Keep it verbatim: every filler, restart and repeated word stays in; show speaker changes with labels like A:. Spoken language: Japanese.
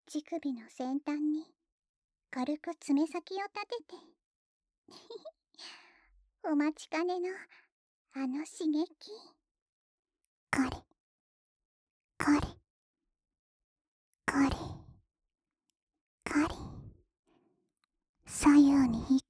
A: 乳首の先端に軽く爪先を立ててお待ちかねのあの刺激。これこれこれこれ、左右に一